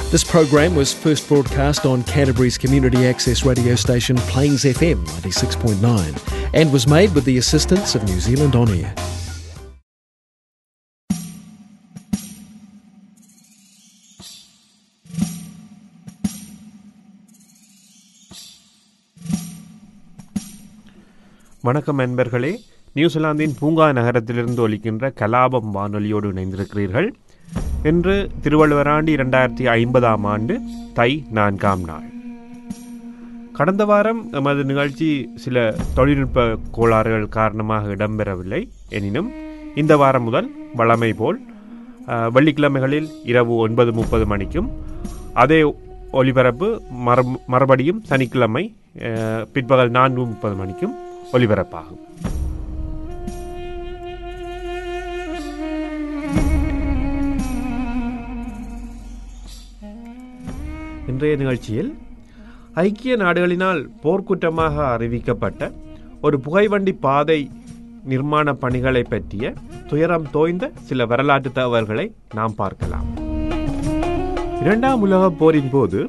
This program was first broadcast on Canterbury's community access radio station Plains FM 96.9 and was made with the assistance of New Zealand On Air. வணக்கம் நண்பர்களே, நியூசிலாந்தின் பூங்கா நகரத்திலிருந்து ஒலிக்கின்ற கலாபம் வானொலியோடு இணைந்திருக்கிறீர்கள். இன்று திருவள்ளுவர் ஆண்டு 2050 ஆண்டு தை 4ஆம் நாள். கடந்த வாரம் எமது நிகழ்ச்சி சில தொழில்நுட்ப கோளாறுகள் காரணமாக இடம்பெறவில்லை. எனினும் இந்த வாரம் முதல் வழமை போல் வெள்ளிக்கிழமைகளில் இரவு 9:30 மணிக்கும் அதே ஒலிபரப்பு மறுபடியும் சனிக்கிழமை பிற்பகல் 4:30 மணிக்கும் ஒலிபரப்பாகும். இன்றைய நிகழ்ச்சியில் ஐக்கிய நாடுகளினால் போர்க்குற்றமாக அறிவிக்கப்பட்ட ஒரு புகைவண்டி பாதை நிர்மாண பணிகளை பற்றிய துயரம் தோய்ந்த சில வரலாற்று தகவல்களை நாம் பார்க்கலாம். 2ஆம் உலகப் போரின் போது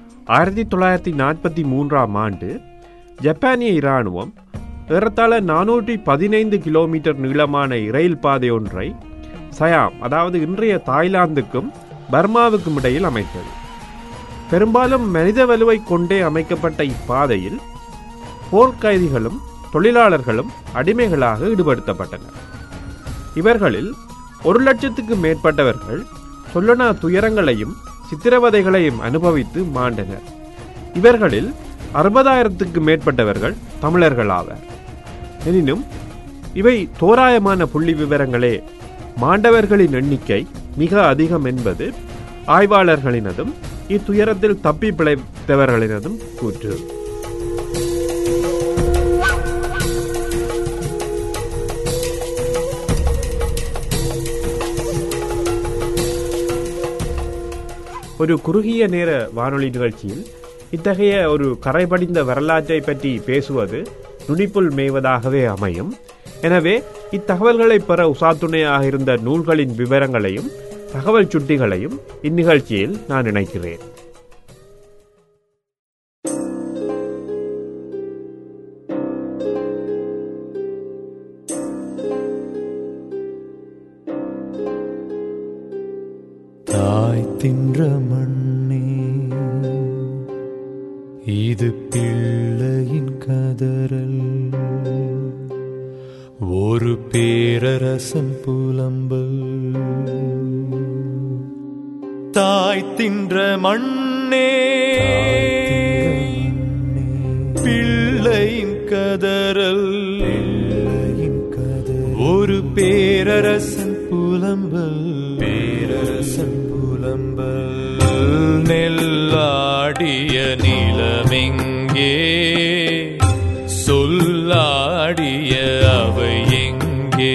1943ஆம் ஆண்டு ஜப்பானிய இராணுவம் ஏறத்தாழ 415 கிலோமீட்டர் நீளமான இரயில் பாதை ஒன்றை சயாம், அதாவது இன்றைய தாய்லாந்துக்கும் பர்மாவுக்கும் இடையில் அமைத்தது. பெரும்பாலும் மனித வலுவை கொண்டே அமைக்கப்பட்ட இப்பாதையில் போர்க்கைதிகளும் தொழிலாளர்களும் அடிமைகளாக ஈடுபடுத்தப்பட்டனர். இவர்களில் 100,000க்கு மேற்பட்டவர்கள் சொல்லனா துயரங்களையும் சித்திரவதைகளையும் அனுபவித்து மாண்டனர். இவர்களில் 60,000க்கு மேற்பட்டவர்கள் தமிழர்களாவர். எனினும் இவை தோராயமான புள்ளி விவரங்களே. மாண்டவர்களின் எண்ணிக்கை மிக அதிகம் என்பது ஆய்வாளர்களினதும் இத்துயரத்தில் தப்பி பிழைத்தவர்களினதும் கூற்று. ஒரு குறுகிய நேர வானொலி நிகழ்ச்சியில் இத்தகைய ஒரு கரைபடிந்த வரலாற்றை பற்றி பேசுவது நுனிப்புல் மேய்வதாகவே அமையும். எனவே இத்தகவல்களை பெற உசாத்துணையாக இருந்த நூல்களின் விவரங்களையும் தகவல் சுட்டிகளையும் இந்நிகழ்ச்சியில் நான் இணைக்கிறேன். தாய் தின்ற மண்ணே, இது பிள்ளையின் கதறல், ஒரு பேரரசன் புலம்பல். தாய் தின்ற மண்ணே, பிள்ளையின் கதறல், ஒரு பேரரசன் புலம்பல், பேரரசன் புலம்பல். நெல்லாடிய நிலமெங்கே, சொல்லாடிய அவை எங்கே,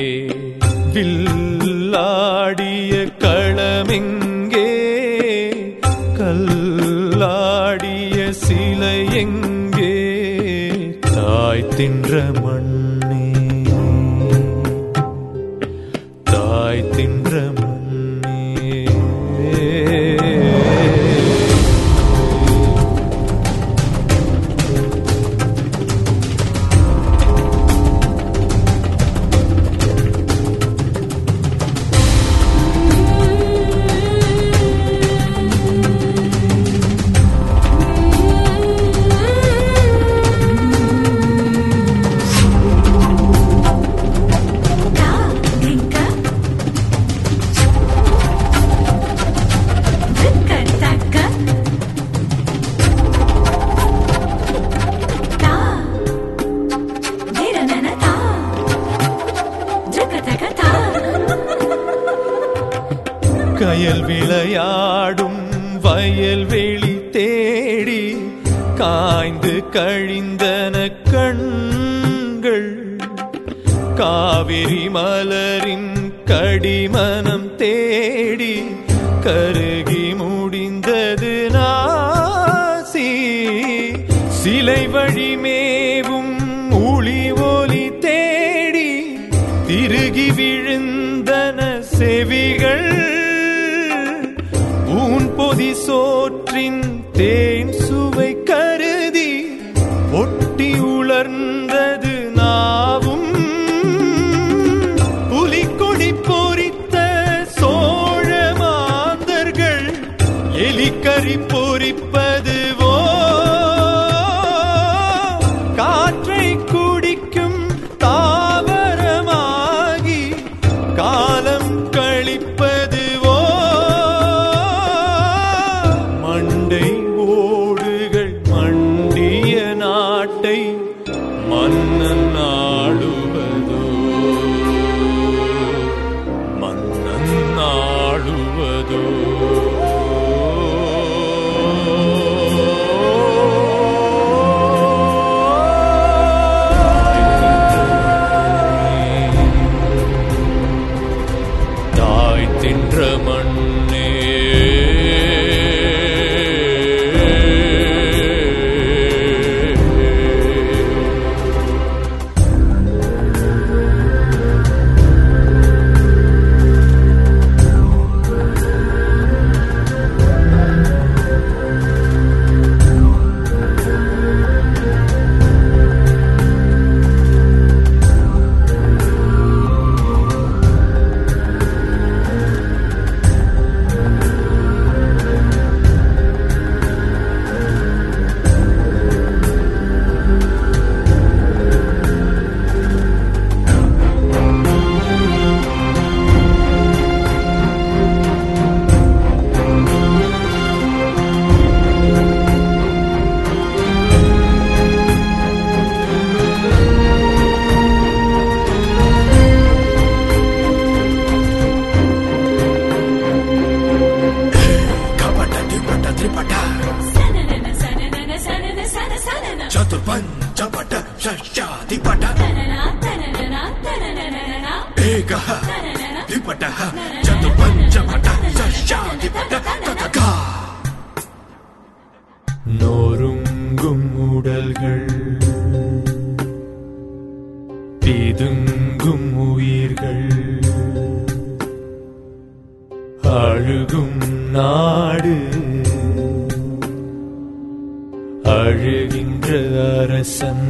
வில்லாடிய களமெங்கே, கல்லாடிய சிலை எங்கே. தாய் தின்ற மண்ணே, தாய் தின்ற மண்ணே. கயல் விளையாடும் வயல்வெளி தேடி காய்ந்து கழிந்தன கண்கள். காவிரி மலரின் கடிமனம் தேடி கருகி முடிந்தது நாசி. சிலை வழி மேவும் ஒளி ஒலி தேடி திருகி விழுந்தன செவிகள். பூன் பொதி மதிசோற்றின் தேன் சுவை கருதி ஒட்டி உலர்ந்தது நாவும். புலிக்கொடி பொறித்த சோழ மாந்தர்கள் எலிக்கறி பொறிப்பதுவோ. காற்றை குடிக்கும் தாவரமாகி காலம் கழிப்பதுவோ. மண்டை ஓடுகள் மண்டிய நாட்டை மன்னன் ஆளுவதோ. மன்னன் ஆளுவதோ. தாய் தின்ற மண்ணே நொறுங்கும் உடல்கள் பிதுங்கும் உயிர்கள் அழுகும் நாடு அழுகின்ற அரசன்.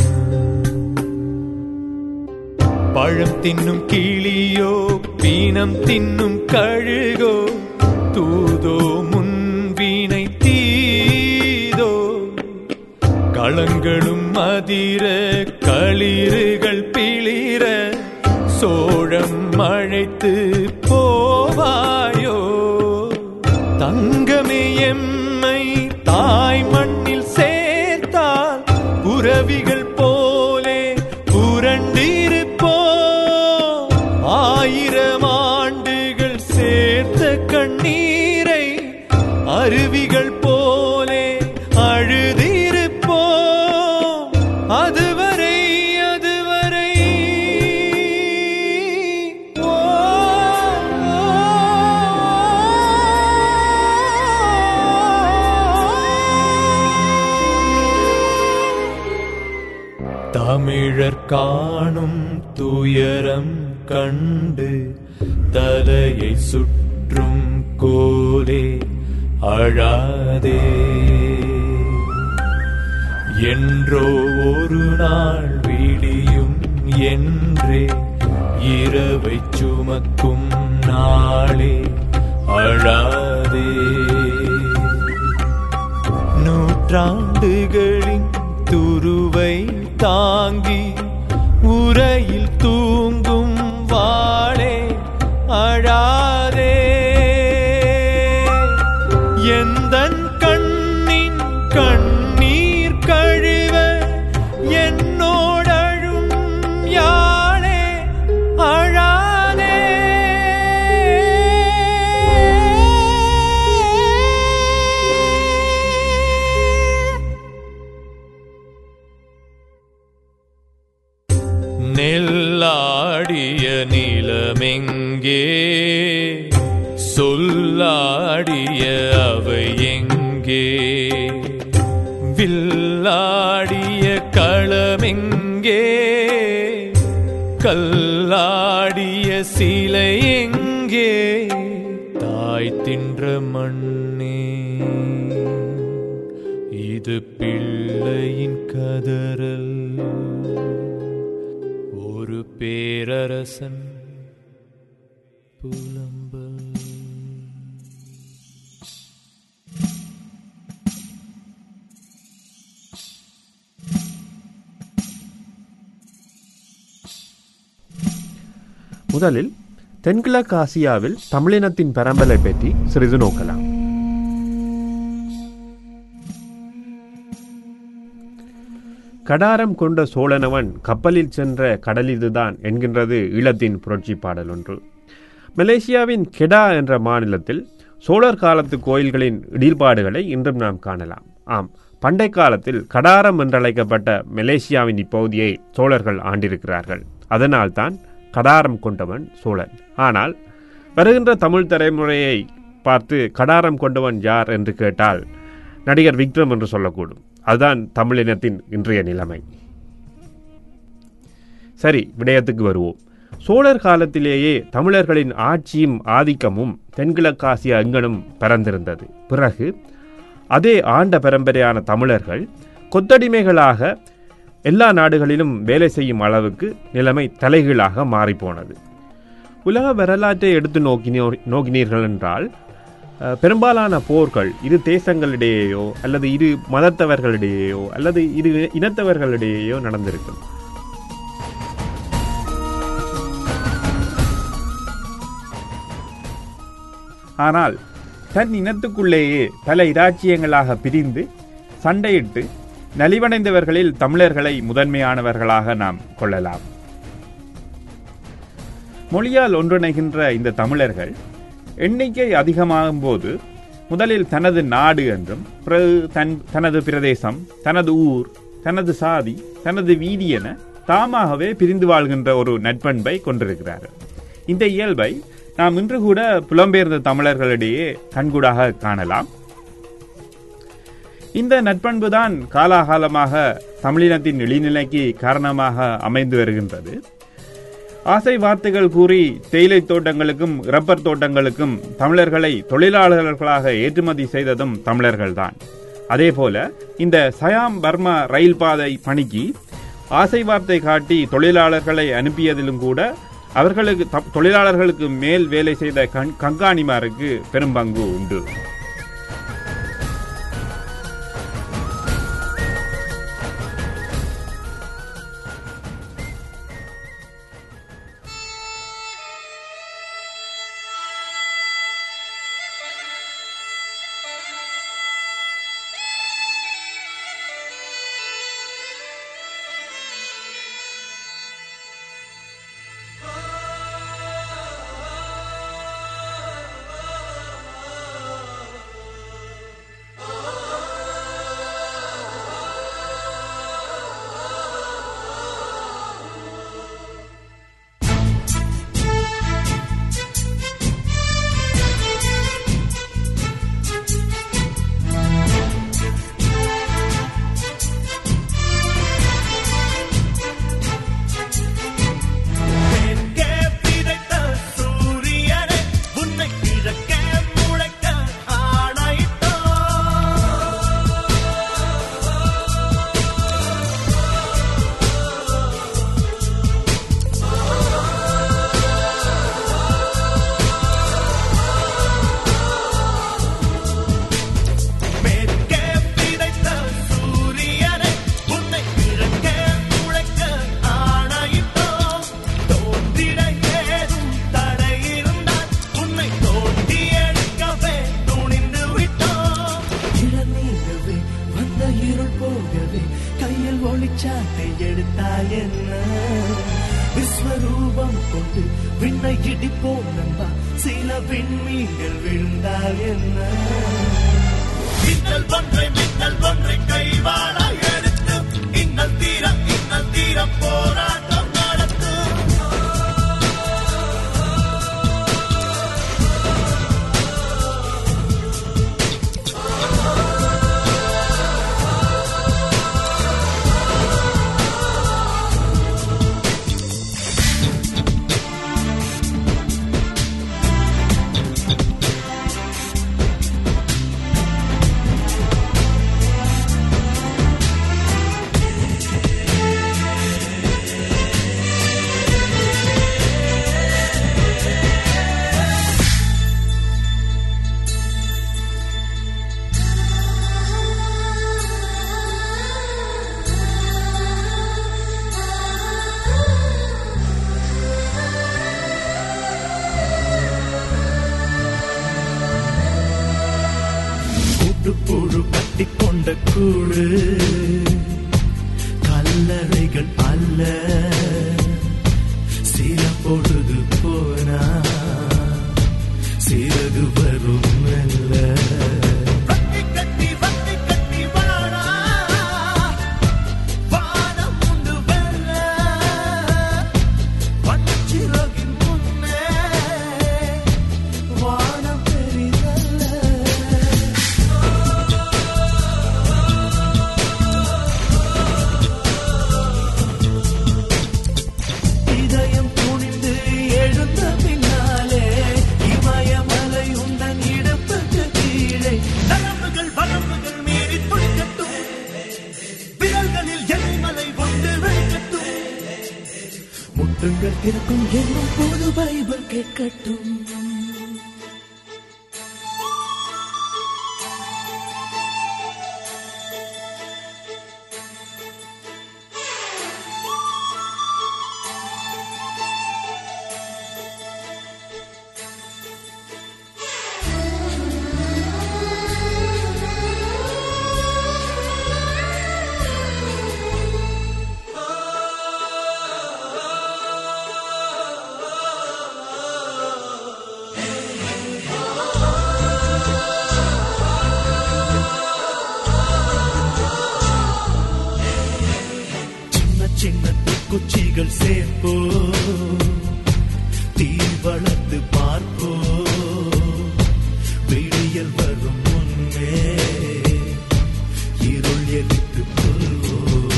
பழம் தின்னும் கிளியோ பீனம் தின்னும் கழுகோ தூதோ முன்வினை தீதோ. களங்களும் மதிர களிறுகள் பிளிர சோழம் அழைத்து போவாயோ. தங்கமே எம்மை தாய் மண்ணில் சேர்த்தால் புரவிகள் போலே புரண்டிருப்போ. 1000 ஆண்டுகள் சேர்த்த கண்ணீரை அருவிகள் போலே அழுதிருப்போ. அதுவரை அதுவரை ஓ. தமிழர் காணும் துயரம் கண்டு தலையை சுற்றும் கோலே அழாதே. என்றோ ஒரு நாள் விடியும் என்றே இரவை சுமக்கும் நாளே அழாதே. நூற்றாண்டுகளின் துருவை தாங்கி உரையில் தூங்கும் வாளே அழாதே. எந்தன் கண்ணின் கண்ணீர் கழுவ என்னோடழும் யாழே அழாதே. நெல்லாடிய நிலமெங்கே சொல்லாடிய அவை எங்கே. வில்லாடிய களமெங்கே கல்லாடிய சிலை எங்கே. தாய் தாய் தின்ற மண்ணே, இது பிள்ளையின் கதறல். ஒரு பேரரசன் புலம்பல். முதலில் தென்கிழக்கு ஆசியாவில் தமிழினத்தின் பரம்பலை பற்றி சிறிது நோக்கலாம். கடாரம் கொண்ட சோழனவன் கப்பலில் சென்ற கடலிதுதான் என்கின்றது ஈழத்தின் புரட்சி பாடல் ஒன்று. மலேசியாவின் கெடா என்ற மாநிலத்தில் சோழர் காலத்து கோயில்களின் இடிபாடுகளை இன்றும் நாம் காணலாம். ஆம், பண்டை காலத்தில் கடாரம் என்றழைக்கப்பட்ட மலேசியாவின் இப்பகுதியை சோழர்கள் ஆண்டிருக்கிறார்கள். அதனால்தான் கடாரம் கொண்டவன் சோழன். ஆனால் வருகின்ற தமிழ் தலைமுறையை பார்த்து கடாரம் கொண்டவன் யார் என்று கேட்டால் நடிகர் விக்ரம் என்று சொல்லக்கூடும். அதுதான் தமிழினத்தின் இன்றைய நிலைமை. சரி, விடயத்துக்கு வருவோம். சோழர் காலத்திலேயே தமிழர்களின் ஆட்சியும் ஆதிக்கமும் தென்கிழக்காசியா எங்கனும் பரந்திருந்தது. பிறகு அதே ஆண்ட பரம்பரையான தமிழர்கள் கொத்தடிமைகளாக எல்லா நாடுகளிலும் வேலை செய்யும் அளவுக்கு நிலைமை தலைகீழாக மாறிப்போனது. உலக வரலாற்றை எடுத்து நோக்கினீர்கள் என்றால் பெரும்பாலான போர்கள் இரு தேசங்களிடையேயோ அல்லது இரு மதத்தவர்களிடையேயோ அல்லது இரு இனத்தவர்களிடையேயோ நடந்திருக்கும். ஆனால் தன் இனத்துக்குள்ளேயே பல இராச்சியங்களாக பிரிந்து சண்டையிட்டு நலிவடைந்தவர்களில் தமிழர்களை முதன்மையானவர்களாக நாம் கொள்ளலாம். மொழியால் ஒன்றிணைகின்ற இந்த தமிழர்கள் எண்ணிக்கை அதிகமாகும் போது முதலில் தனது நாடு என்றும், பிறகு தனது பிரதேசம், தனது ஊர், தனது சாதி, தனது வீதி என தாமாகவே பிரிந்து வாழ்கின்ற ஒரு நட்பண்பை கொண்டிருக்கிறார்கள். இந்த இயல்பை நாம் இன்று கூட புலம்பெயர்ந்த தமிழர்களிடையே கண்கூடாக காணலாம். இந்த நட்பண்புதான் காலாகாலமாக தமிழினத்தின் இழிநிலைக்கு காரணமாக அமைந்து வருகின்றது. ஆசை வார்த்தைகள் கூறி தேயிலை தோட்டங்களுக்கும் ரப்பர் தோட்டங்களுக்கும் தமிழர்களை தொழிலாளர்களாக ஏற்றுமதி செய்ததும் தமிழர்கள்தான். அதேபோல இந்த சயாம் பர்மா ரயில் பாதை பணிக்கு ஆசை வார்த்தை காட்டி தொழிலாளர்களை அனுப்பியதிலும் கூட தொழிலாளர்களுக்கு மேல் வேலை செய்த கண்காணிமாருக்கு பெரும் பங்கு உண்டு. வெளிச்சாட்டை எடுத்தால் என்ன, விஸ்வரூபம் கொண்டு விண்ணை இடிப்போம் நண்பா, சில விண்மீன்கள் விழுந்தால் என்ன, மின்னல் ஒன்றை கைவாள எடுத்து இன்னல் தீர போராட்டம் நடத்தும். புழு கட்டிக்கொண்ட கூடு கல்லறைகள் அல்ல. சில பொழுது போனா சிறகு வரும் மெல்ல. முட்டுங்கள் திறக்கும் என்னும் போது பைபிள் கேட்கட்டும். குச்சிகள் சேர்ப்போ தீ வளர்த்து பார்ப்போ விடியல் வரும் முன்னே இருள் எரித்து கொள்வோ.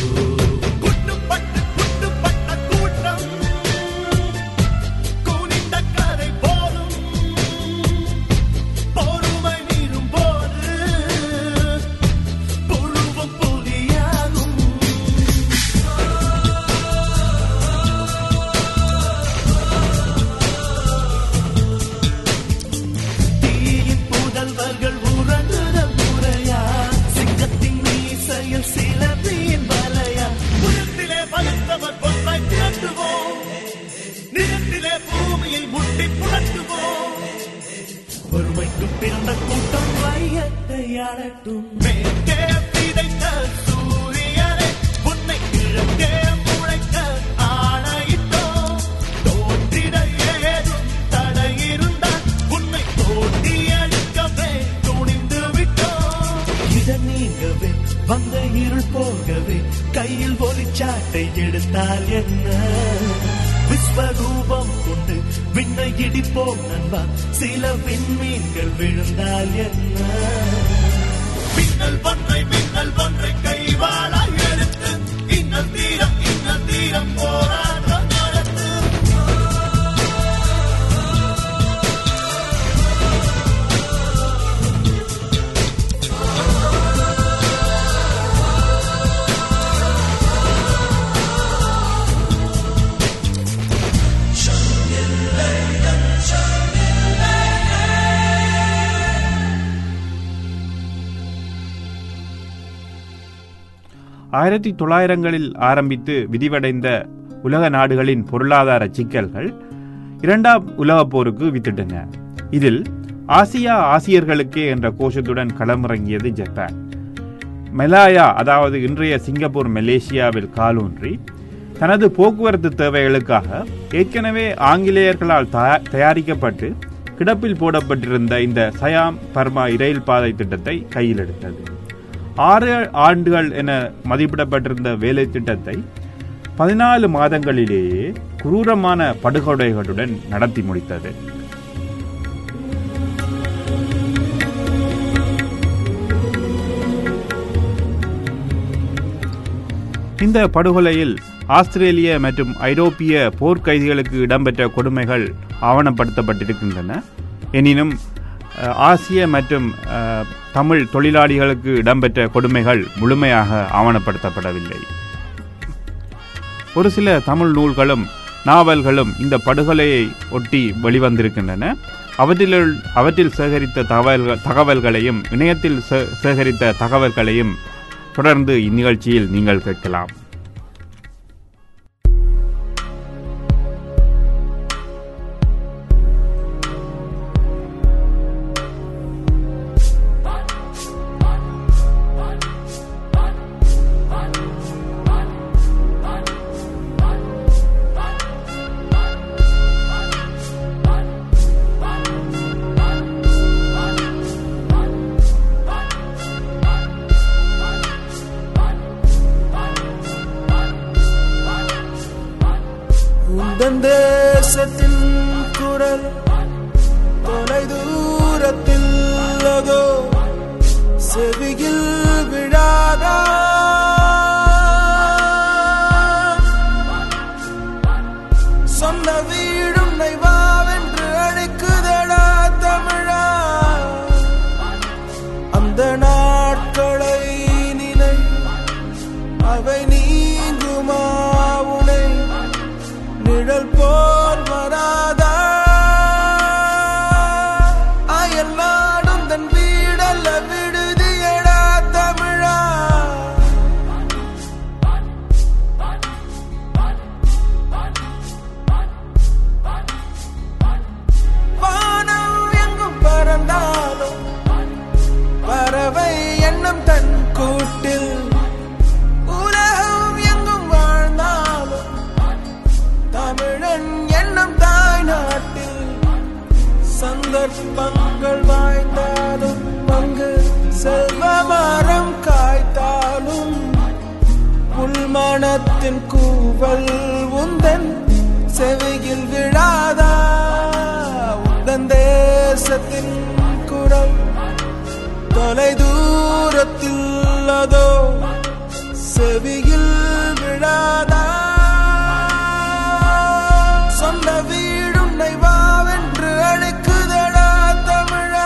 குட்டுப்பட்ட கூட்டம் கூனிந்த கரை போலும் பொறுமை மீறும் போது புழுவும் புலியாகும். ஒருமைக்கும் பிறந்த கூட்டம் வையத்தை ஆளட்டும். மேற்கே விதைத்த சூரியனை உன்னை கிழக்கே முளைக்க ஆணையிட்டோம். தோற்றிட ஏதும் தடை இருந்தால் உன்னை தோட்டி அடிக்கவே துணிந்து விட்டோம். இதன் நீங்கவே வந்த இருள் போகவே கையில் ஒளிச்சாட்டை எடுத்தால் என்ன? விஸ்வரூபம் கொண்டு விண்ணை இடிப்போம் நண்பா, சில விண்மீன்கள் விழுந்தால் என்ன? மின்னல் ஒன்றை கைவாளாய் எடுத்து இன்னல் தீரம் போராட்டம் நடத்து. ஆயிரத்தி 1900களில் ஆரம்பித்து விரிவடைந்த உலக நாடுகளின் பொருளாதார சிக்கல்கள் இரண்டாம் உலகப் போருக்கு வித்திட்டன. இதில் ஆசியர்களுக்கே என்ற கோஷத்துடன் களமிறங்கியது ஜப்பான். மலாயா, அதாவது இன்றைய சிங்கப்பூர் மலேசியாவில் காலூன்றி தனது போக்குவரத்து தேவைகளுக்காக ஏற்கனவே ஆங்கிலேயர்களால் தயாரிக்கப்பட்டு கிடப்பில் போடப்பட்டிருந்த இந்த சயாம் பர்மா இரயில் பாதை திட்டத்தை கையில் எடுத்தது. 6 ஆண்டுகள் என மதிப்பிடப்பட்டிருந்த வேலை திட்டத்தை 14 மாதங்களிலேயே குரூரமான படுகொலைகளுடன் நடத்தி முடித்தது. இந்த படுகொலையில் ஆஸ்திரேலிய மற்றும் ஐரோப்பிய போர்க்கைதிகளுக்கு இடம்பெற்ற கொடுமைகள் ஆவணப்படுத்தப்பட்டிருக்கின்றன. எனினும் ஆசிய மற்றும் தமிழ் தொழிலாளிகளுக்கு இடம்பெற்ற கொடுமைகள் முழுமையாக ஆவணப்படுத்தப்படவில்லை. ஒரு சில தமிழ் நூல்களும் நாவல்களும் இந்த படுகொலையை ஒட்டி வெளிவந்திருக்கின்றன. அவற்றில் சேகரித்த தகவல்களையும் இணையத்தில் சேகரித்த தகவல்களையும் தொடர்ந்து இந்நிகழ்ச்சியில் நீங்கள் கேட்கலாம். தேசத்தின் குரல் தொலை தூரத்தில் அதோ செவியில் விழாதா? சொந்த வீடும் நைவாவென்று அழைக்குதடா தமிழா. அந்த நாட்களை நினை, அவை நீங்குமா உனை? நிழல் போல் வராதா? அயல் நாடும் தன் வீடல்ல விடுதியடா தமிழா. வானம் எங்கும் பறந்தாலும் பறவை எண்ணம் தன் கூட்டில், உலகம் எங்கும் வாழ்ந்தாலும் தமிழன் எண்ணம் தாய் நாட்டில். சந்தர்ப்பங்கள் வாய்ந்தாலும் அங்கு செல்வ மரம் காய்த்தாலும் உள்மனத்தின் கூவல் உந்தன் செவியில் விழாதா? உந்தன் தேசத்தின் குரல் தொலை தூரத்தில் அதோ செவியில் விழாதா? சொந்த வீடும் நைவாவென்று அழைக்குதடா தமிழா.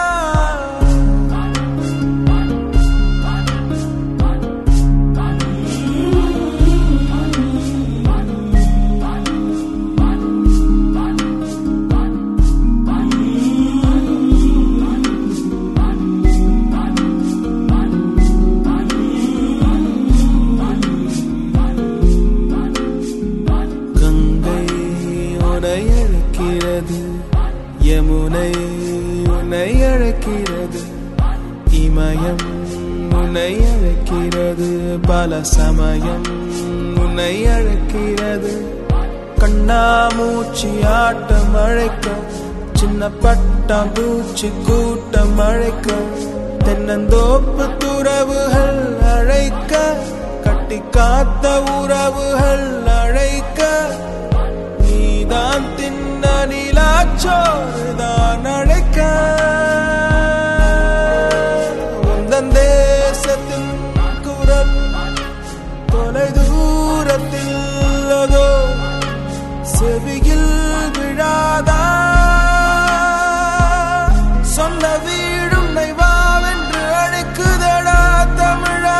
யமுனை உன்னை அழைக்கிறது, இமயம் உன்னை அழைக்கிறது, பல சமயம் உன்னை அழைக்கிறது. கண்ணாமூச்சி ஆட்டம் அழைக்க, சின்ன பட்டாம்பூச்சி கூட்டம் அழைக்க, தென்னந்தோப்பு துறவுகள் அழைக்க, கட்டி காத்த உறவுகள் அழைக்க, நீதான் தின்ன நிலாச்சோறுதான் அழைக்க. உந்தன் தேசத்தின் குரல் தொலை தூரத்தில் அதோ செவியில் விழாதா? சொந்த வீடும் நைவாவென்று அழைக்குதடா தமிழா.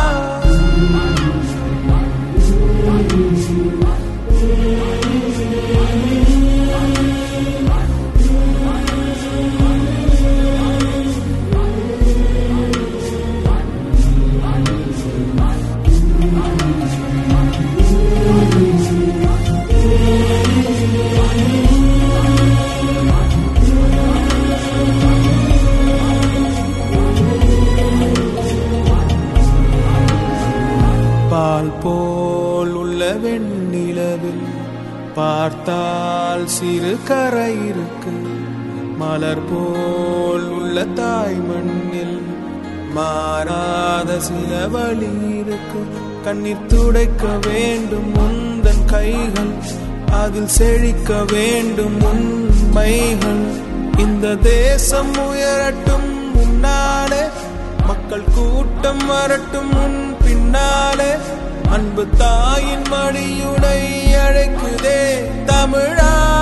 பால் போல் உள்ள வெண்ணிலவில் பார்த்தால் சிறு கரை இருக்கு, மலர் போல் உள்ள தாய் மண்ணில் மாறாத சில வழி இருக்கு. கண்ணீர் துடைக்க வேண்டும் உந்தன் கைகள், அதில் செழிக்க வேண்டும் உண்மைகள். இந்த தேசம் உயரட்டும் முன்னாலே, மக்கள் கூட்டம் வரட்டும் உன் பின்னாலே. அன்பு தாயின் மடியுனை அழைக்குதே தமிழா.